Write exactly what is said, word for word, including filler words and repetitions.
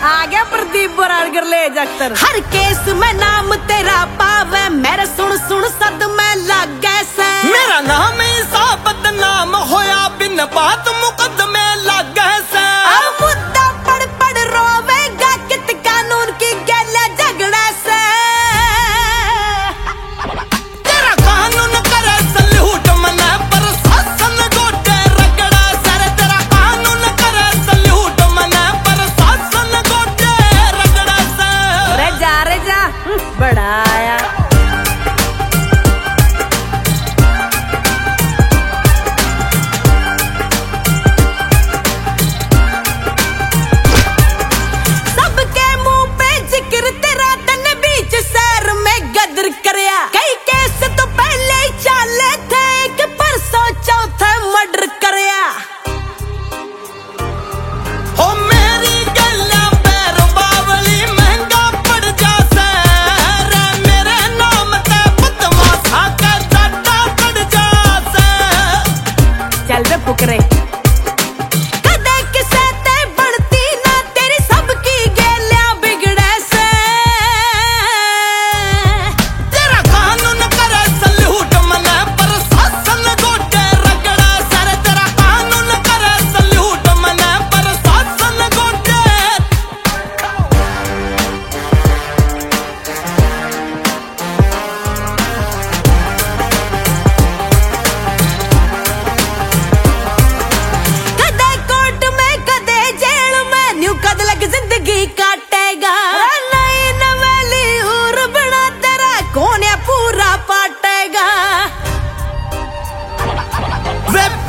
आ गया प्रदीप बराड़कर ले जख्तर। हर केस में नाम तेरा पावे, मेरे सुन सुन सद में लग गए से। मेरा नाम ईसा बदनाम होया, बिन बात मुकदमे लग गए से। अब मुद्दा पढ़ पढ़ रोवेगा, कित कानून की गले झगड़े से। तेरा कानून करे सल्यूट मने, प्रशासन गोटे रगड़ा सर। तेरा कानून करे सल्यूट मने, प्रशासन गोटे रगड़ा सर। रे जा रे जा, बड़ा आया। कई केस तो पहले ही चाले थे, कि परसों चौथे मर्डर करया। हो मेरी गल्ला पैर बावली महंगा पड़ जासे रे। मेरे नाम ते बदमाशा का चाटा पड़ जासे। चल बे फुकरे, कदे किसे ते बढ़ती ना, तेरी सबकी गेलियां बिगड़े से। जिंदगी काटेगा नई नवेली और बना, तेरा कौन है पूरा पाटेगा। वे